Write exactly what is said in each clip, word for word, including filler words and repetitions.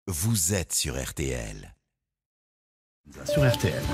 Vous êtes sur R T L. Sur R T L.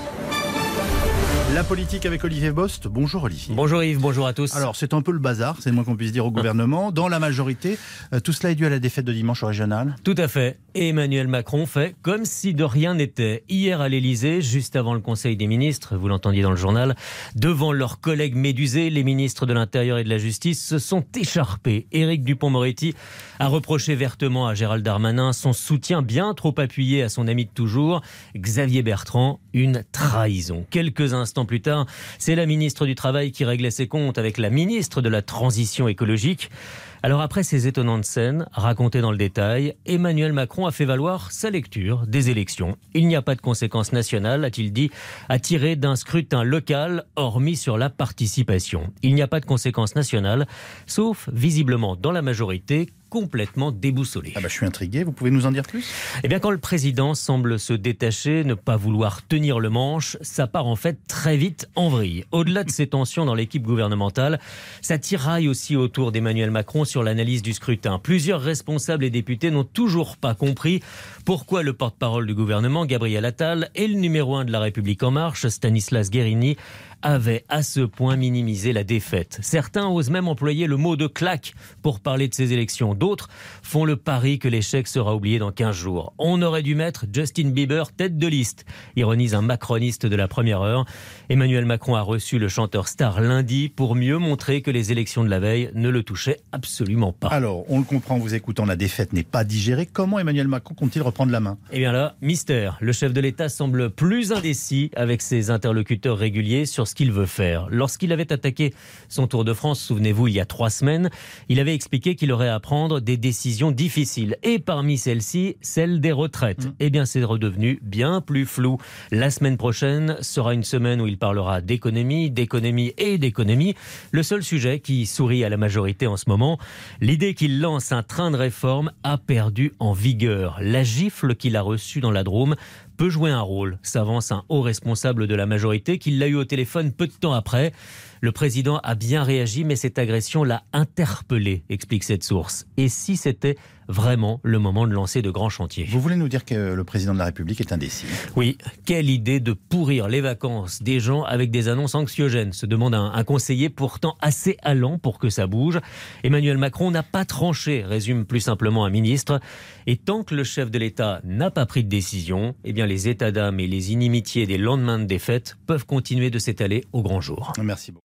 La politique avec Olivier Bost. Bonjour Olivier. Bonjour Yves, bonjour à tous. Alors c'est un peu le bazar, c'est le moins qu'on puisse dire au gouvernement. Dans la majorité, euh, tout cela est dû à la défaite de dimanche au régional. Tout à fait. Et Emmanuel Macron fait comme si de rien n'était. Hier à l'Elysée, juste avant le Conseil des ministres, vous l'entendiez dans le journal, devant leurs collègues médusés, les ministres de l'Intérieur et de la Justice se sont écharpés. Éric Dupond-Moretti a reproché vertement à Gérald Darmanin son soutien bien trop appuyé à son ami de toujours, Xavier Bertrand, une trahison. Quelques instants plus tard, c'est la ministre du Travail qui réglait ses comptes avec la ministre de la Transition écologique. Alors après ces étonnantes scènes, racontées dans le détail, Emmanuel Macron a fait valoir sa lecture des élections. Il n'y a pas de conséquences nationales, a-t-il dit, à tirer d'un scrutin local, hormis sur la participation. Il n'y a pas de conséquences nationales, sauf visiblement dans la majorité, complètement déboussolé. Ah bah, je suis intrigué, vous pouvez nous en dire plus ? Eh bien, quand le président semble se détacher, ne pas vouloir tenir le manche, ça part en fait très vite en vrille. Au-delà de ces tensions dans l'équipe gouvernementale, ça tiraille aussi autour d'Emmanuel Macron sur l'analyse du scrutin. Plusieurs responsables et députés n'ont toujours pas compris pourquoi le porte-parole du gouvernement, Gabriel Attal, et le numéro un de La République En Marche, Stanislas Guerini, avaient à ce point minimisé la défaite. Certains osent même employer le mot de claque pour parler de ces élections. D'autres font le pari que l'échec sera oublié dans quinze jours. On aurait dû mettre Justin Bieber tête de liste, ironise un macroniste de la première heure. Emmanuel Macron a reçu le chanteur star lundi pour mieux montrer que les élections de la veille ne le touchaient absolument pas. Alors, on le comprend en vous écoutant, la défaite n'est pas digérée. Comment Emmanuel Macron compte-t-il reprendre la main ? Eh bien là, mystère. Le chef de l'État semble plus indécis avec ses interlocuteurs réguliers sur ce qu'il veut faire. Lorsqu'il avait attaqué son Tour de France, souvenez-vous, il y a trois semaines, il avait expliqué qu'il aurait à prendre des décisions difficiles. Et parmi celles-ci, celle des retraites. Mmh. Eh bien, c'est redevenu bien plus flou. La semaine prochaine sera une semaine où il parlera d'économie, d'économie et d'économie. Le seul sujet qui sourit à la majorité en ce moment, l'idée qu'il lance un train de réforme a perdu en vigueur. La gifle qu'il a reçue dans la Drôme peut jouer un rôle, s'avance un haut responsable de la majorité qui l'a eu au téléphone peu de temps après. Le président a bien réagi, mais cette agression l'a interpellé, explique cette source. Et si c'était vraiment le moment de lancer de grands chantiers ? Vous voulez nous dire que le président de la République est indécis ? Oui, quelle idée de pourrir les vacances des gens avec des annonces anxiogènes, se demande un, un conseiller pourtant assez allant pour que ça bouge. Emmanuel Macron n'a pas tranché, résume plus simplement un ministre. Et tant que le chef de l'État n'a pas pris de décision, eh bien les états d'âme et les inimitiés des lendemains de défaite peuvent continuer de s'étaler au grand jour. Merci beaucoup.